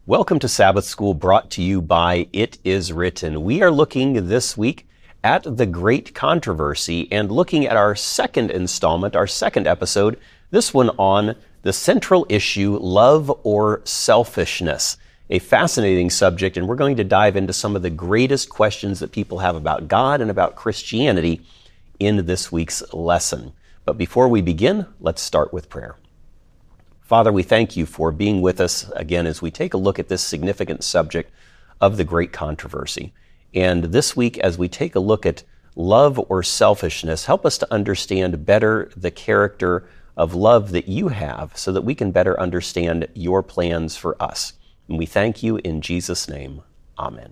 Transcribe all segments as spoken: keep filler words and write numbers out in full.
Welcome to Sabbath School, brought to you by It Is Written. We are looking this week at the Great Controversy and looking at our second installment, our second episode, this one on the central issue, love or selfishness. A fascinating subject, and we're going to dive into some of the greatest questions that people have about God and about Christianity in this week's lesson. But before we begin, let's start with prayer. Father, we thank you for being with us again as we take a look at this significant subject of the Great Controversy. And this week, as we take a look at love or selfishness, help us to understand better the character of love that you have so that we can better understand your plans for us. And we thank you in Jesus' name. Amen.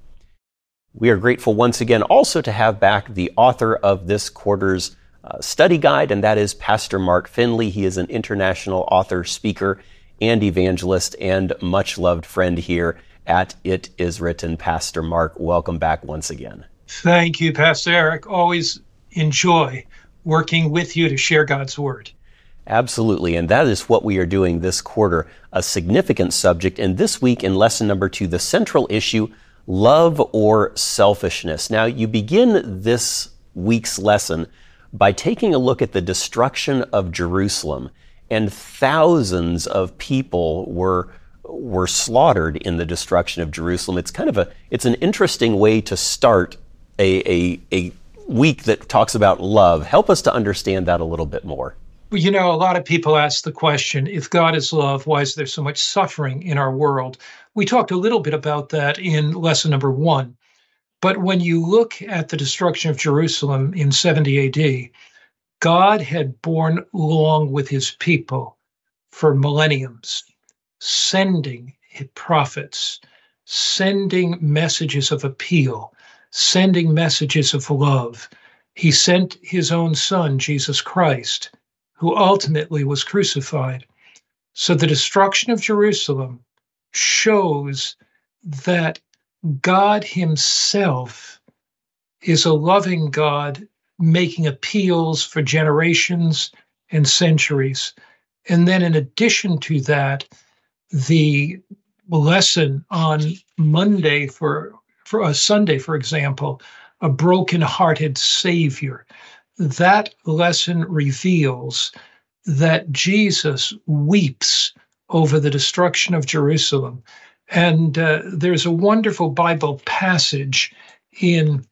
We are grateful once again also to have back the author of this quarter's Uh, study guide, and that is Pastor Mark Finley. He is an international author, speaker, and evangelist, and much loved friend here at It Is Written. Pastor Mark, welcome back once again. Thank you, Pastor Eric. Always enjoy working with you to share God's Word. Absolutely, and that is what we are doing this quarter, a significant subject. And this week in lesson number two, the central issue, love or selfishness. Now, you begin this week's lesson by taking a look at the destruction of Jerusalem, and thousands of people were were slaughtered in the destruction of Jerusalem. It's kind of a it's an interesting way to start a a, a week that talks about love. Help us to understand that a little bit more. You know, a lot of people ask the question, if God is love, why is there so much suffering in our world? We talked a little bit about that in lesson number one. But when you look at the destruction of Jerusalem in seventy A D, God had borne along with his people for millenniums, sending prophets, sending messages of appeal, sending messages of love. He sent his own son, Jesus Christ, who ultimately was crucified. So the destruction of Jerusalem shows that God himself is a loving God making appeals for generations and centuries. And then in addition to that, the lesson on Monday for, for a Sunday, for example, a broken-hearted Savior, that lesson reveals that Jesus weeps over the destruction of Jerusalem. And uh, there's a wonderful Bible passage in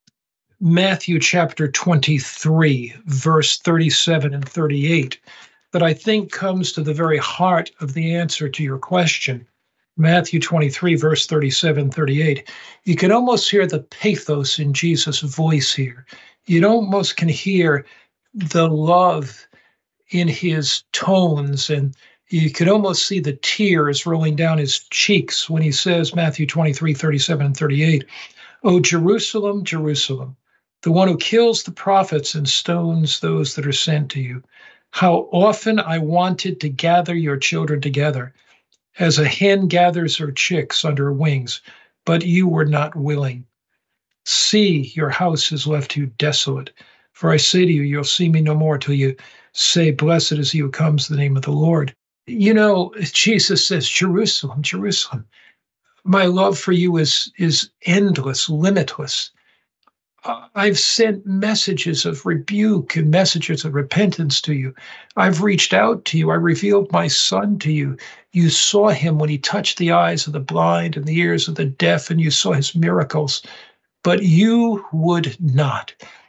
Matthew chapter twenty-three, verse thirty-seven and thirty-eight, that I think comes to the very heart of the answer to your question. Matthew twenty-three, verse thirty-seven, thirty-eight. You can almost hear the pathos in Jesus' voice here. You almost can hear the love in his tones, and you could almost see the tears rolling down his cheeks when he says, Matthew twenty-three, thirty-seven and thirty-eight, "O Jerusalem, Jerusalem, the one who kills the prophets and stones those that are sent to you. How often I wanted to gather your children together, as a hen gathers her chicks under her wings, but you were not willing. See, your house is left you desolate. For I say to you, you'll see me no more till you say, blessed is he who comes in the name of the Lord." You know, Jesus says, Jerusalem, Jerusalem, my love for you is, is endless, limitless. Uh, I've sent messages of rebuke and messages of repentance to you. I've reached out to you. I revealed my son to you. You saw him when he touched the eyes of the blind and the ears of the deaf, and you saw his miracles, but you would not.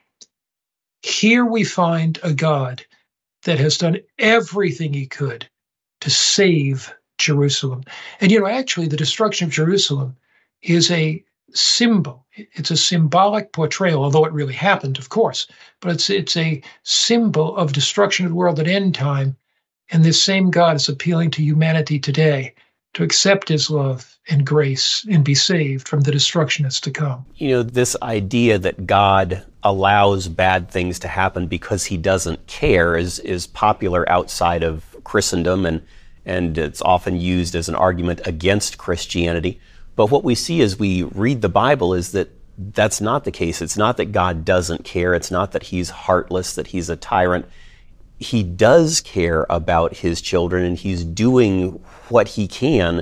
Here we find a God that has done everything he could to save Jerusalem. And, you know, actually, the destruction of Jerusalem is a symbol. It's a symbolic portrayal, although it really happened, of course. But it's it's a symbol of destruction of the world at end time. And this same God is appealing to humanity today to accept his love and grace and be saved from the destruction that's to come. You know, this idea that God allows bad things to happen because he doesn't care is is popular outside of Christendom, and and it's often used as an argument against Christianity. But what we see as we read the Bible is that that's not the case. It's not that God doesn't care. It's not that he's heartless, that he's a tyrant. He does care about his children, and he's doing what he can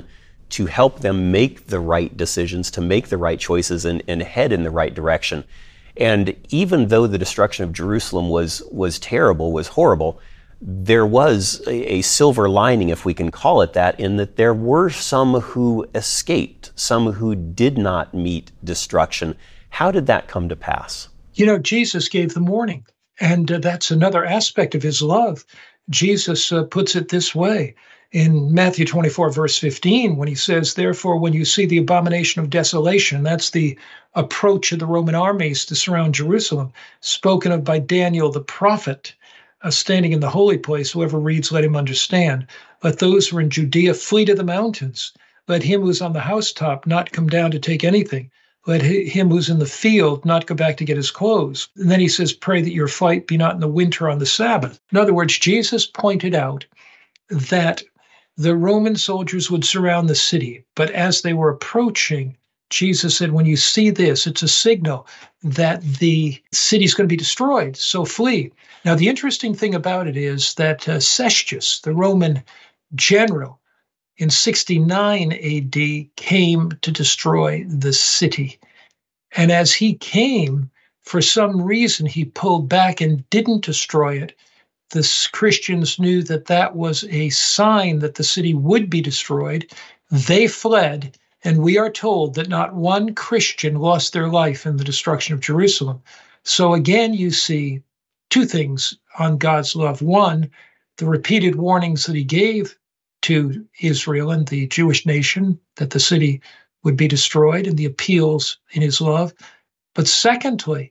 to help them make the right decisions, to make the right choices and, and head in the right direction. And even though the destruction of Jerusalem was was terrible, was horrible, there was a, a silver lining, if we can call it that, in that there were some who escaped, some who did not meet destruction. How did that come to pass? You know, Jesus gave the warning, and uh, that's another aspect of his love. Jesus uh, puts it this way in Matthew twenty-four, verse fifteen, when he says, therefore, when you see the abomination of desolation, that's the approach of the Roman armies to surround Jerusalem, spoken of by Daniel the prophet, uh, standing in the holy place, whoever reads, let him understand. Let those who are in Judea flee to the mountains. Let him who's on the housetop not come down to take anything. Let him who's in the field not go back to get his clothes. And then he says, pray that your flight be not in the winter on the Sabbath. In other words, Jesus pointed out that the Roman soldiers would surround the city, but as they were approaching, Jesus said, when you see this, it's a signal that the city's going to be destroyed, so flee. Now, the interesting thing about it is that uh, Cestius, the Roman general, in sixty-nine A D, came to destroy the city. And as he came, for some reason, he pulled back and didn't destroy it. The Christians knew that that was a sign that the city would be destroyed. They fled, and we are told that not one Christian lost their life in the destruction of Jerusalem. So again, you see two things on God's love. One, the repeated warnings that he gave to Israel and the Jewish nation that the city would be destroyed, and the appeals in his love. But secondly,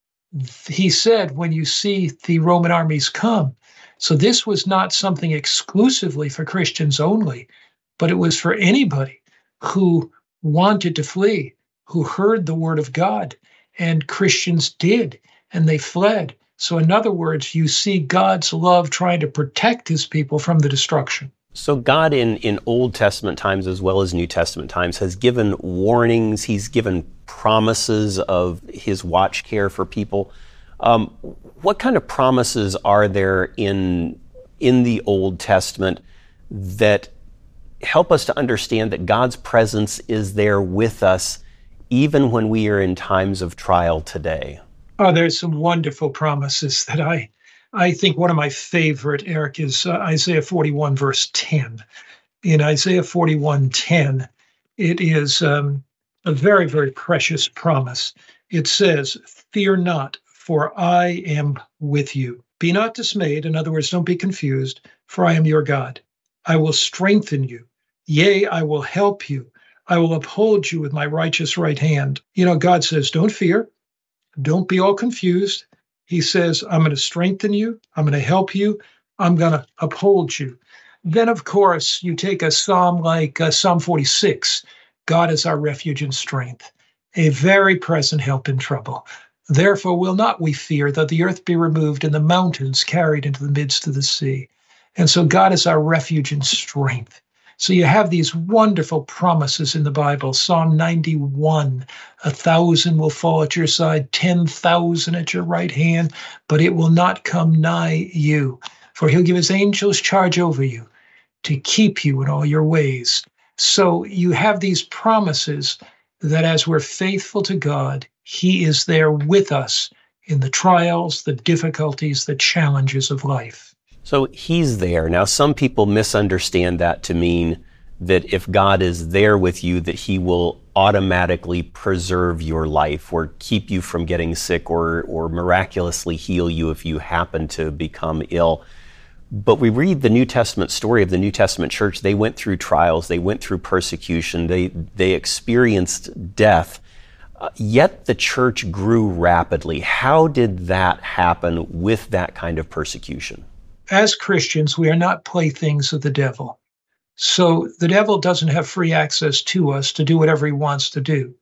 he said, when you see the Roman armies come. So this was not something exclusively for Christians only, but it was for anybody who wanted to flee, who heard the word of God, and Christians did, and they fled. So in other words, you see God's love trying to protect his people from the destruction. So God in, in Old Testament times as well as New Testament times has given warnings, he's given promises of his watch care for people. Um, what kind of promises are there in, in the Old Testament that help us to understand that God's presence is there with us even when we are in times of trial today? Oh, there's some wonderful promises that I I think one of my favorite, Eric, is uh, Isaiah forty-one, verse ten. In Isaiah forty-one, ten, it is um, a very, very precious promise. It says, fear not, for I am with you. Be not dismayed. In other words, don't be confused, for I am your God. I will strengthen you. Yea, I will help you. I will uphold you with my righteous right hand. You know, God says, don't fear. Don't be all confused. He says, I'm going to strengthen you. I'm going to help you. I'm going to uphold you. Then, of course, you take a psalm like uh, Psalm forty-six. God is our refuge and strength, a very present help in trouble. Therefore will not we fear, though the earth be removed and the mountains carried into the midst of the sea. And so God is our refuge and strength. So you have these wonderful promises in the Bible. Psalm ninety-one, a thousand will fall at your side, ten thousand at your right hand, but it will not come nigh you. For he'll give his angels charge over you to keep you in all your ways. So you have these promises that as we're faithful to God, he is there with us in the trials, the difficulties, the challenges of life. So he's there. Now, some people misunderstand that to mean that if God is there with you, that he will automatically preserve your life or keep you from getting sick or, or miraculously heal you if you happen to become ill. But we read the New Testament story of the New Testament church. They went through trials. They went through persecution. They, they experienced death. Uh, yet the church grew rapidly. How did that happen with that kind of persecution? As Christians, we are not playthings of the devil. So the devil doesn't have free access to us to do whatever he wants to do.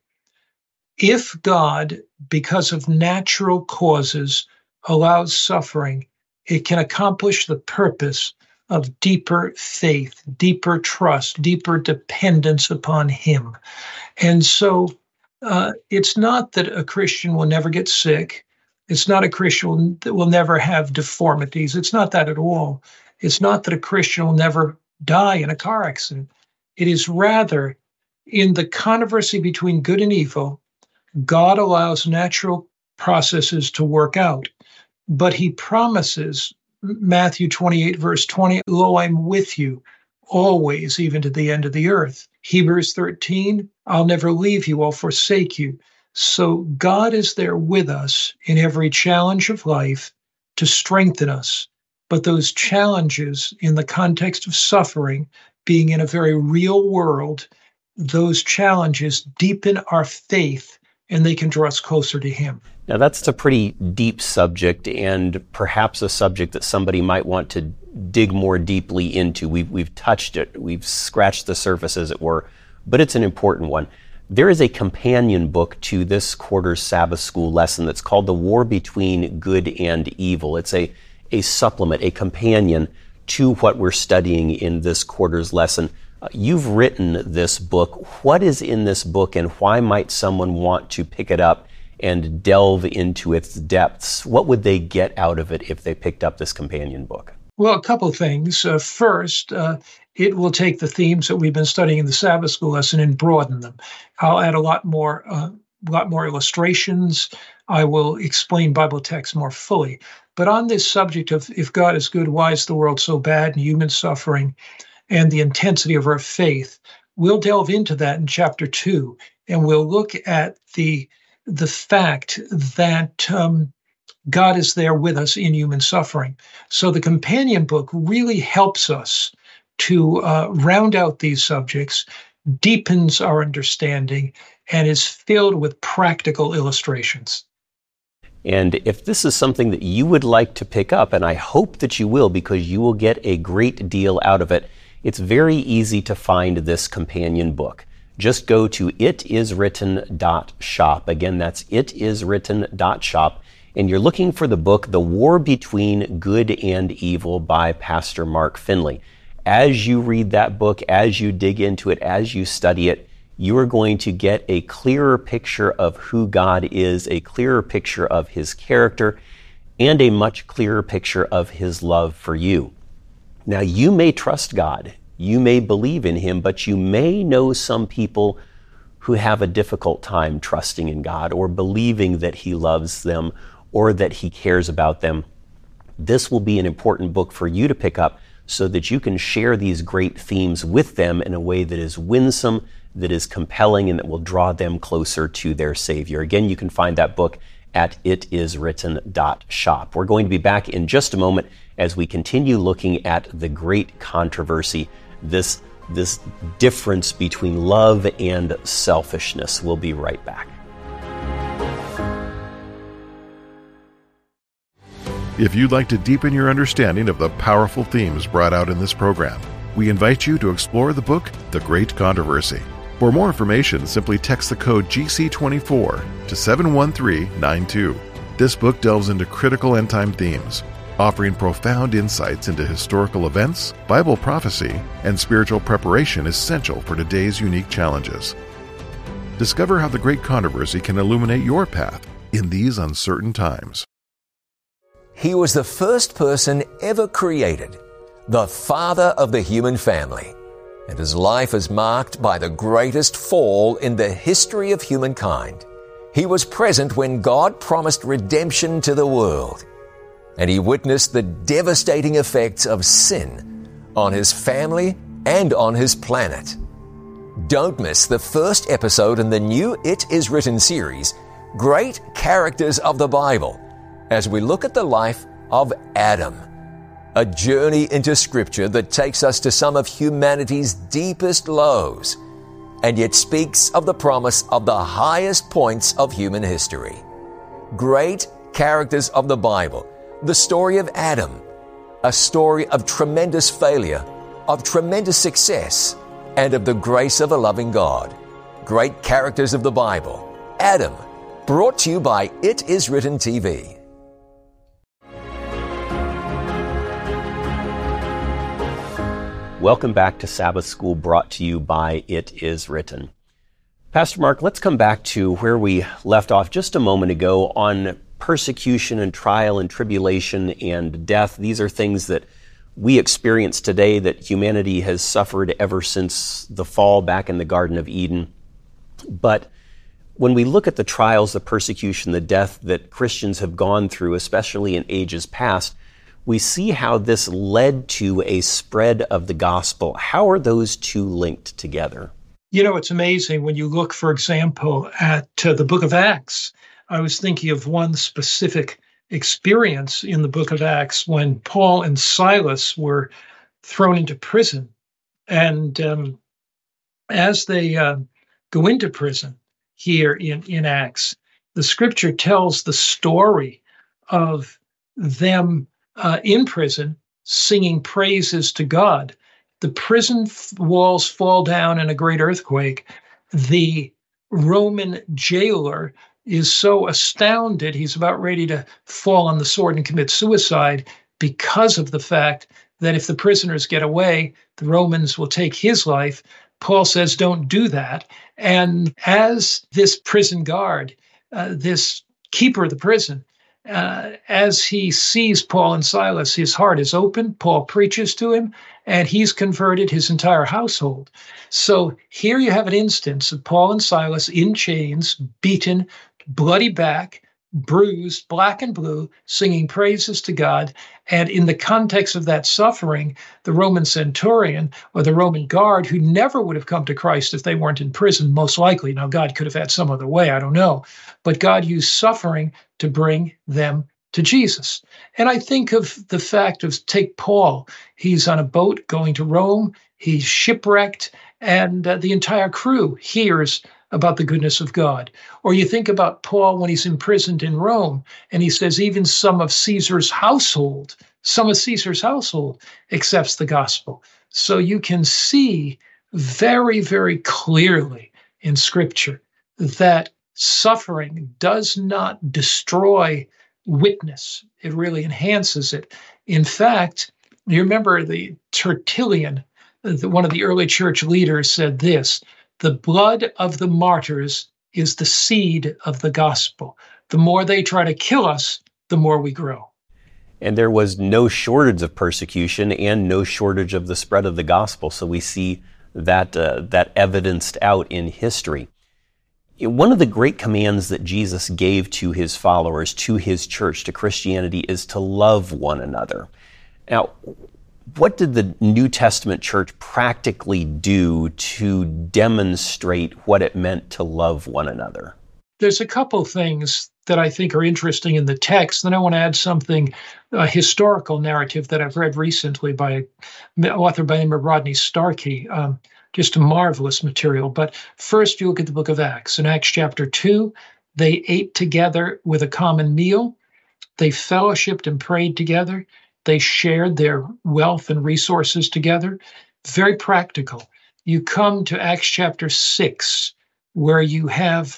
If God, because of natural causes, allows suffering, it can accomplish the purpose of deeper faith, deeper trust, deeper dependence upon him. And so uh, it's not that a Christian will never get sick. It's not a Christian that will never have deformities. It's not that at all. It's not that a Christian will never die in a car accident. It is rather in the controversy between good and evil, God allows natural processes to work out, but he promises, Matthew twenty-eight, verse twenty, lo, I'm with you always, even to the end of the earth. Hebrews thirteen, I'll never leave you, I'll forsake you. So God is there with us in every challenge of life to strengthen us. But those challenges in the context of suffering, being in a very real world, those challenges deepen our faith and they can draw us closer to him. Now that's a pretty deep subject, and perhaps a subject that somebody might want to dig more deeply into. We've, we've touched it, we've scratched the surface, as it were, but it's an important one. There is a companion book to this quarter's Sabbath School lesson that's called The War Between Good and Evil. It's a, a supplement, a companion to what we're studying in this quarter's lesson. Uh, you've written this book. What is in this book, and why might someone want to pick it up and delve into its depths? What would they get out of it if they picked up this companion book? Well, a couple of things. Uh, first, uh, it will take the themes that we've been studying in the Sabbath School lesson and broaden them. I'll add a lot more, uh, lot more illustrations. I will explain Bible texts more fully. But on this subject of if God is good, why is the world so bad, and human suffering, and the intensity of our faith, we'll delve into that in chapter two, and we'll look at the the fact that um, God is there with us in human suffering. So the companion book really helps us to uh, round out these subjects, deepens our understanding, and is filled with practical illustrations. And if this is something that you would like to pick up, and I hope that you will, because you will get a great deal out of it, it's very easy to find this companion book. Just go to it is written dot shop. Again, that's it is written dot shop. And you're looking for the book, The War Between Good and Evil by Pastor Mark Finley. As you read that book, as you dig into it, as you study it, you are going to get a clearer picture of who God is, a clearer picture of his character, and a much clearer picture of his love for you. Now, you may trust God, you may believe in him, but you may know some people who have a difficult time trusting in God or believing that he loves them or that he cares about them. This will be an important book for you to pick up so that you can share these great themes with them in a way that is winsome, that is compelling, and that will draw them closer to their Savior. Again, you can find that book at it is written dot shop. We're going to be back in just a moment as we continue looking at the great controversy, this, this difference between love and selfishness. We'll be right back. If you'd like to deepen your understanding of the powerful themes brought out in this program, we invite you to explore the book, The Great Controversy. For more information, simply text the code G C twenty-four to seven one three nine two. This book delves into critical end-time themes, offering profound insights into historical events, Bible prophecy, and spiritual preparation essential for today's unique challenges. Discover how the Great Controversy can illuminate your path in these uncertain times. He was the first person ever created, the father of the human family, and his life is marked by the greatest fall in the history of humankind. He was present when God promised redemption to the world, and he witnessed the devastating effects of sin on his family and on his planet. Don't miss the first episode in the new It Is Written series, Great Characters of the Bible, as we look at the life of Adam, a journey into Scripture that takes us to some of humanity's deepest lows, and yet speaks of the promise of the highest points of human history. Great Characters of the Bible, the story of Adam, a story of tremendous failure, of tremendous success, and of the grace of a loving God. Great Characters of the Bible, Adam, brought to you by It Is Written T V. Welcome back to Sabbath School, brought to you by It Is Written. Pastor Mark, let's come back to where we left off just a moment ago on persecution and trial and tribulation and death. These are things that we experience today that humanity has suffered ever since the fall back in the Garden of Eden. But when we look at the trials, the persecution, the death that Christians have gone through, especially in ages past, we see how this led to a spread of the gospel. How are those two linked together? You know, it's amazing when you look, for example, at uh, the book of Acts. I was thinking of one specific experience in the book of Acts when Paul and Silas were thrown into prison. And um, as they uh, go into prison here in, in Acts, the scripture tells the story of them uh, in prison singing praises to God. The prison f- walls fall down in a great earthquake. The Roman jailer is so astounded, he's about ready to fall on the sword and commit suicide because of the fact that if the prisoners get away, the Romans will take his life. Paul says, don't do that. And as this prison guard, uh, this keeper of the prison, uh, as he sees Paul and Silas, his heart is open. Paul preaches to him, and he's converted his entire household. So here you have an instance of Paul and Silas in chains, beaten, bloody back, bruised, black and blue, singing praises to God. And in the context of that suffering, the Roman centurion or the Roman guard, who never would have come to Christ if they weren't in prison, most likely. Now, God could have had some other way, I don't know. But God used suffering to bring them to Jesus. And I think of the fact of, take Paul. He's on a boat going to Rome. He's shipwrecked, and uh, the entire crew hears about the goodness of God. Or you think about Paul when he's imprisoned in Rome, and he says even some of Caesar's household, some of Caesar's household accepts the gospel. So you can see very, very clearly in Scripture that suffering does not destroy witness. It really enhances it. In fact, you remember the Tertullian, the, one of the early church leaders, said this: the blood of the martyrs is the seed of the gospel. The more they try to kill us, the more we grow. And there was no shortage of persecution and no shortage of the spread of the gospel. So we see that uh, that evidenced out in history. One of the great commands that Jesus gave to his followers, to his church, to Christianity, is to love one another. Now, what did the New Testament church practically do to demonstrate what it meant to love one another? There's a couple things that I think are interesting in the text. Then I want to add something, a historical narrative that I've read recently by an author by the name of Rodney Starkey. Um, just a marvelous material. But first, you look at the book of Acts. In Acts chapter two, they ate together with a common meal. They fellowshiped and prayed together. They shared their wealth and resources together. Very practical. You come to Acts chapter six, where you have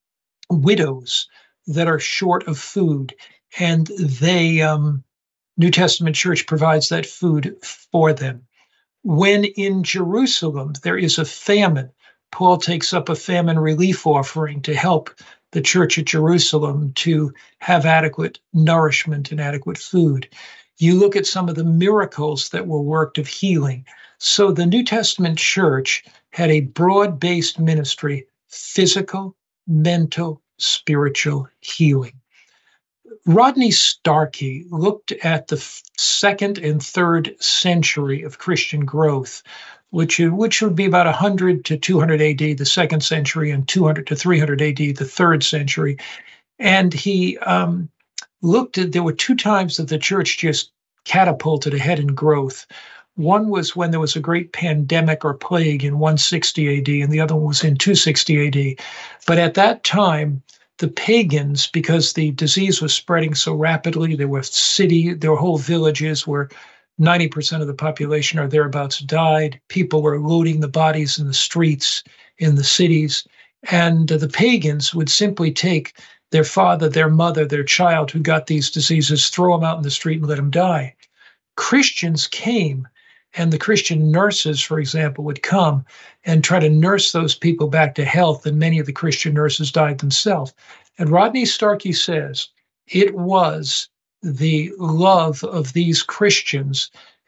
widows that are short of food, and they, um, New Testament church provides that food for them. When in Jerusalem there is a famine, Paul takes up a famine relief offering to help the church at Jerusalem to have adequate nourishment and adequate food. You look at some of the miracles that were worked of healing. So the New Testament church had a broad-based ministry, physical, mental, spiritual healing. Rodney Starkey looked at the f- second and third century of Christian growth, which, which would be about one hundred to two hundred A D, the second century, and two hundred to three hundred A D, the third century. And he um, looked at, there were two times that the church just catapulted ahead in growth. One was when there was a great pandemic or plague in one sixty A D, and the other one was in two sixty A D. But at that time, the pagans, because the disease was spreading so rapidly, there were city, there were whole villages where ninety percent of the population or thereabouts died. People were loading the bodies in the streets in the cities. And uh, the pagans would simply take their father, their mother, their child who got these diseases, throw them out in the street and let them die. Christians came, and the Christian nurses, for example, would come and try to nurse those people back to health, and many of the Christian nurses died themselves. And Rodney Starkey says it was the love of these Christians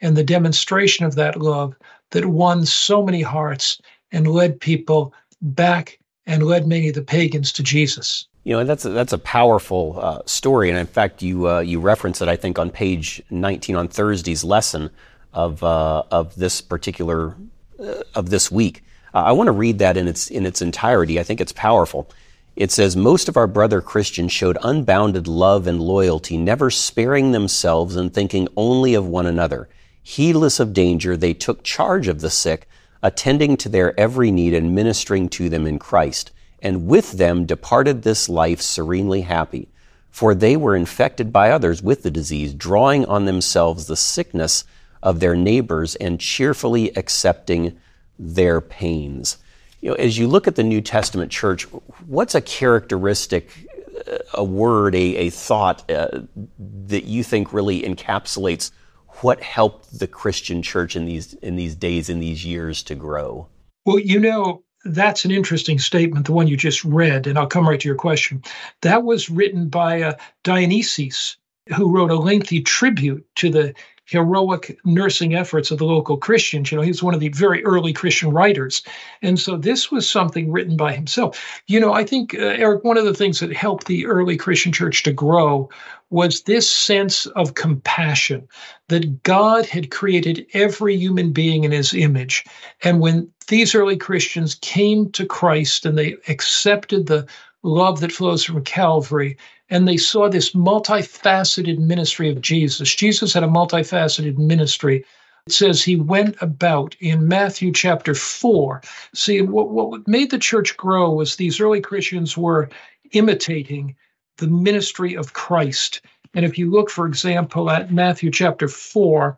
and the demonstration of that love that won so many hearts and led people back and led many of the pagans to Jesus. You know, that's a, that's a powerful uh, story, and in fact, you uh, you reference it, I think, on page nineteen on Thursday's lesson of uh, of this particular uh, of this week. Uh, I want to read that in its in its entirety. I think it's powerful. It says, "Most of our brother Christians showed unbounded love and loyalty, never sparing themselves and thinking only of one another. Heedless of danger, they took charge of the sick, attending to their every need and ministering to them in Christ, and with them departed this life serenely happy. For they were infected by others with the disease, drawing on themselves the sickness of their neighbors and cheerfully accepting their pains." You know, as you look at the New Testament church, what's a characteristic, a word, a, a thought uh, that you think really encapsulates what helped the Christian church in these in these days, in these years, to grow? Well, you know, that's an interesting statement, the one you just read, and I'll come right to your question. That was written by uh, Dionysius, who wrote a lengthy tribute to the heroic nursing efforts of the local Christians. You know, he was one of the very early Christian writers. And so this was something written by himself. You know, I think, uh, Eric, one of the things that helped the early Christian church to grow was this sense of compassion, that God had created every human being in his image. And when these early Christians came to Christ and they accepted the love that flows from Calvary, and they saw this multifaceted ministry of Jesus. Jesus had a multifaceted ministry. It says he went about in Matthew chapter four. See, what, what made the church grow was these early Christians were imitating the ministry of Christ. And if you look, for example, at Matthew chapter four,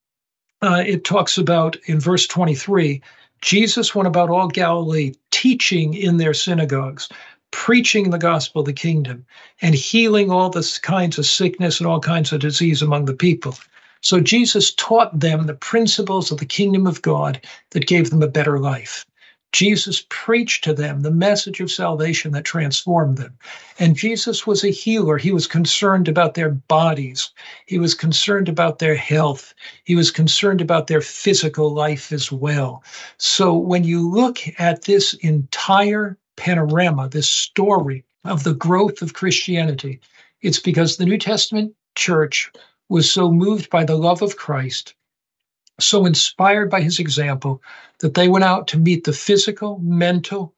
uh, it talks about in verse twenty-three, Jesus went about all Galilee, teaching in their synagogues, preaching the gospel of the kingdom, and healing all the kinds of sickness and all kinds of disease among the people. So Jesus taught them the principles of the kingdom of God that gave them a better life. Jesus preached to them the message of salvation that transformed them. And Jesus was a healer. He was concerned about their bodies. He was concerned about their health. He was concerned about their physical life as well. So when you look at this entire panorama, this story of the growth of Christianity, it's because the New Testament church was so moved by the love of Christ, so inspired by his example, that they went out to meet the physical, mental,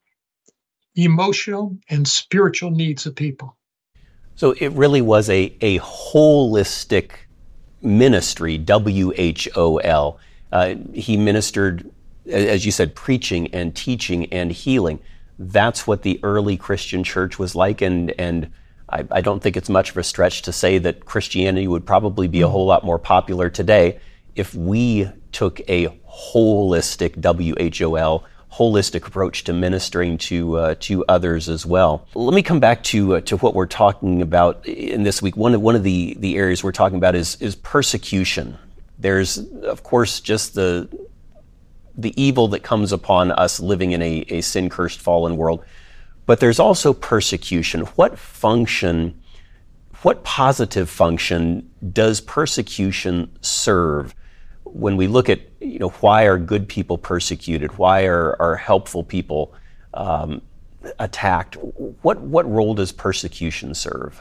emotional, and spiritual needs of people. So it really was a, a holistic ministry, W H O L. Uh, he ministered, as you said, preaching and teaching and healing. That's what the early Christian church was like, and and I, I don't think it's much of a stretch to say that Christianity would probably be a whole lot more popular today if we took a holistic, W H O L, holistic approach to ministering to uh, to others as well. Let me come back to uh, to what we're talking about in this week. One of one of the the areas we're talking about is is persecution. There's, of course, just the the evil that comes upon us living in a, a sin-cursed, fallen world. But there's also persecution. What function, what positive function does persecution serve? When we look at, you know, why are good people persecuted? Why are, are helpful people um, attacked? What, what role does persecution serve?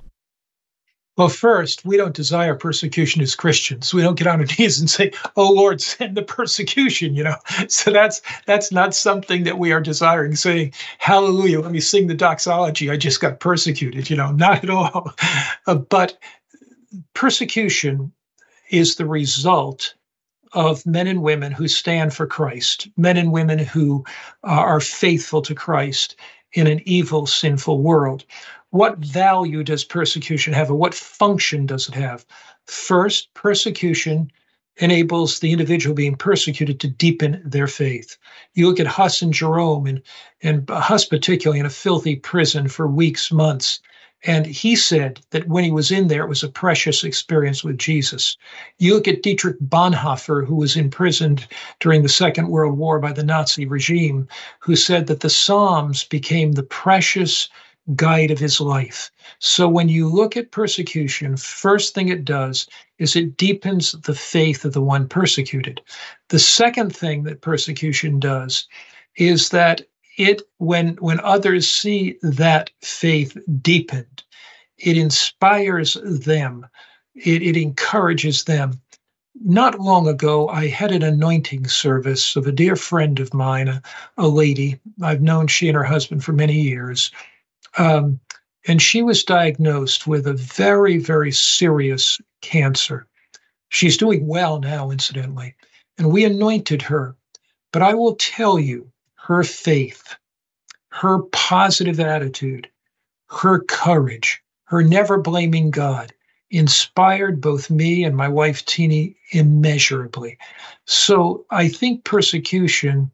Well, first, we don't desire persecution as Christians. We don't get on our knees and say, "Oh Lord, send the persecution," you know. So that's that's not something that we are desiring, saying, "Hallelujah, let me sing the doxology, I just got persecuted," you know, not at all. Uh, but persecution is the result of men and women who stand for Christ, men and women who uh, are faithful to Christ in an evil, sinful world. What value does persecution have, or what function does it have? First, persecution enables the individual being persecuted to deepen their faith. You look at Huss and Jerome, and, and Huss particularly in a filthy prison for weeks, months, and he said that when he was in there, it was a precious experience with Jesus. You look at Dietrich Bonhoeffer, who was imprisoned during the Second World War by the Nazi regime, who said that the Psalms became the precious guide of his life. So when you look at persecution, first thing it does is it deepens the faith of the one persecuted. The second thing that persecution does is that it, when, when others see that faith deepened, it inspires them. It, it encourages them. Not long ago, I had an anointing service of a dear friend of mine, a, a lady. I've known she and her husband for many years. Um, and she was diagnosed with a very, very serious cancer. She's doing well now, incidentally. And we anointed her. But I will tell you, her faith, her positive attitude, her courage, her never blaming God, inspired both me and my wife, Teeny, immeasurably. So I think persecution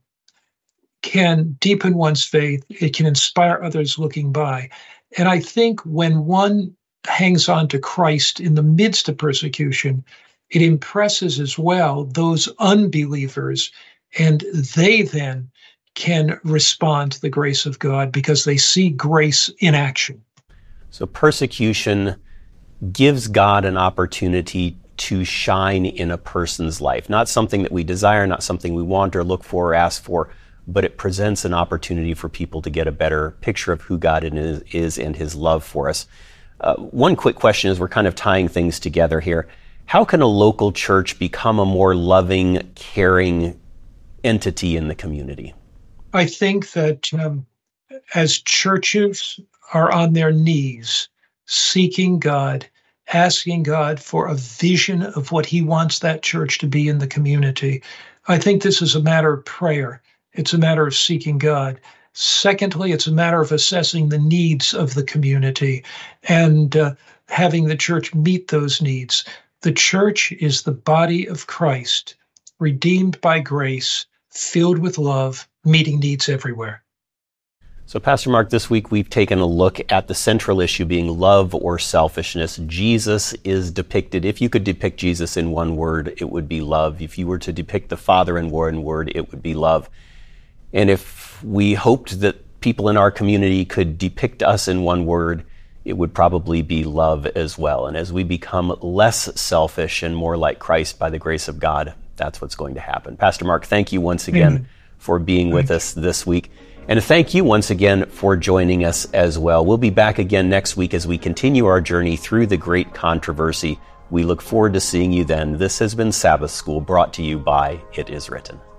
can deepen one's faith. It can inspire others looking by. And I think when one hangs on to Christ in the midst of persecution, it impresses as well those unbelievers, and they then can respond to the grace of God because they see grace in action. So persecution gives God an opportunity to shine in a person's life. Not something that we desire, not something we want or look for or ask for, but it presents an opportunity for people to get a better picture of who God is, is and his love for us. Uh, one quick question as we're kind of tying things together here. How can a local church become a more loving, caring entity in the community? I think that um, as churches are on their knees, seeking God, asking God for a vision of what he wants that church to be in the community, I think this is a matter of prayer. It's a matter of seeking God. Secondly, it's a matter of assessing the needs of the community and uh, having the church meet those needs. The church is the body of Christ, redeemed by grace, filled with love, meeting needs everywhere. So, Pastor Mark, this week we've taken a look at the central issue being love or selfishness. Jesus is depicted, if you could depict Jesus in one word, it would be love. If you were to depict the Father in one word, it would be love. And if we hoped that people in our community could depict us in one word, it would probably be love as well. And as we become less selfish and more like Christ by the grace of God, that's what's going to happen. Pastor Mark, thank you once again Amen. for being with thank us this week. And thank you once again for joining us as well. We'll be back again next week as we continue our journey through the great controversy. We look forward to seeing you then. This has been Sabbath School, brought to you by It Is Written.